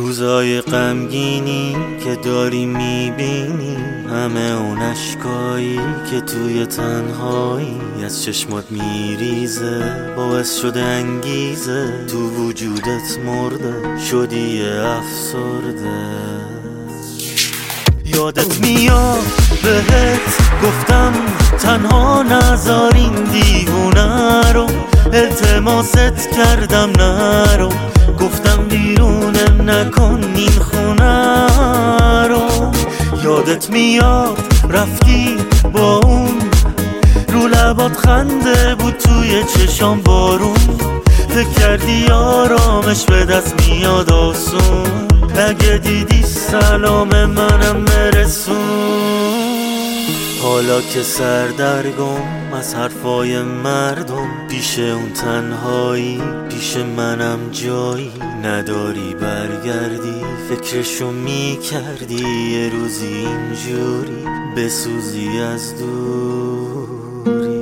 روزای غمگینی که داری میبینی، همه اون اشکایی که توی تنهایی از چشمات میریزه، باعث شده انگیزه تو وجودت مرده، شدی افسرده. یادت میاد بهت گفتم تنها نذار این دیوونه رو، التماست کردم نرو، گفتم بیرونم نکن این خونه رو. یادت میاد رفتی با اون، رو لبات خنده بود توی چشام بارون، فکر کردی آرامش به دست میاد آسون، اگه دیدی سلام منم برسون. حالا که سردرگم از حرفای مردم، پیش اون تنهایی پیش منم جایی نداری برگردی، فکرشو میکردی یه روزی اینجوری بسوزی از دوری.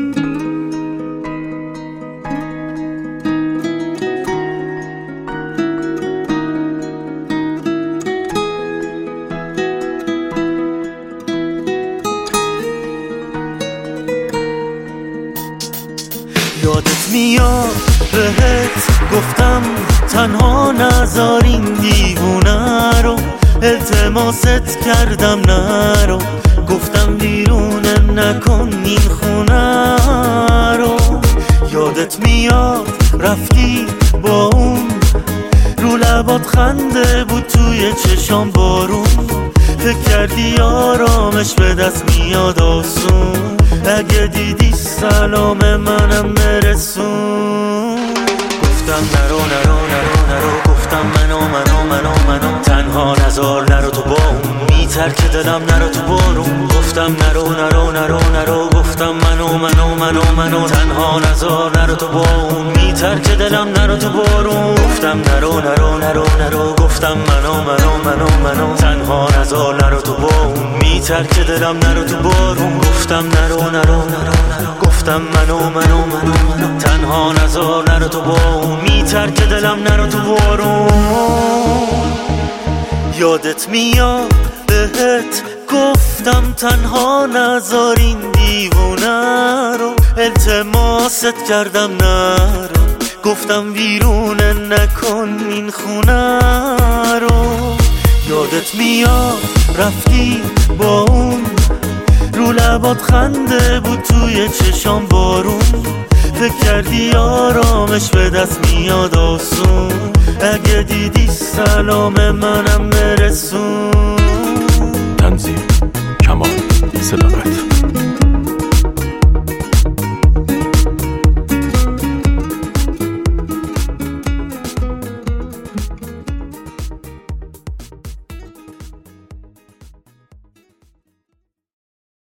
یادت میاد بهت گفتم تنها نذار این دیوونه رو، التماست کردم نرو، گفتم بیرونم نکن این خونه رو. یادت میاد رفتی با اون، رو لبات خنده بود توی چشام بارون، فکر کردی آرامش به دست میاد آسون، اگه دیدی سلام منم برسون. گفتم نرو نرو نرو نرو، گفتم منو تنها نذار نرو تو با اون، میترک دلم نرو تو بارون، گفتم نرو نرو نرو نرو، گفتم منو تنها نذار نرو تو با اون، میترک دلم نرو تو بارون، گفتم نرو نرو نرو نرو، گفتم منو تنها نذار نرو تو با اون، میترک دلم نرو تو بارون، گفتم نرو نرو نرو نرو، گفتم منو تنها نذار نرو تو با اون، میترک دلم نرو تو بارون. یادت میاد بهت گفتم تنها نذار این دیوونه رو، التماست کردم نرو، گفتم بیرونه نکن این خونه رو. یادت میاد رفتی با اون، رو لبات خنده بود توی چشام بارون، فکر کردی آرامش به دست میاد آسون، اگه دیدی سلام منم برسون. تنظیم کمال صداقت.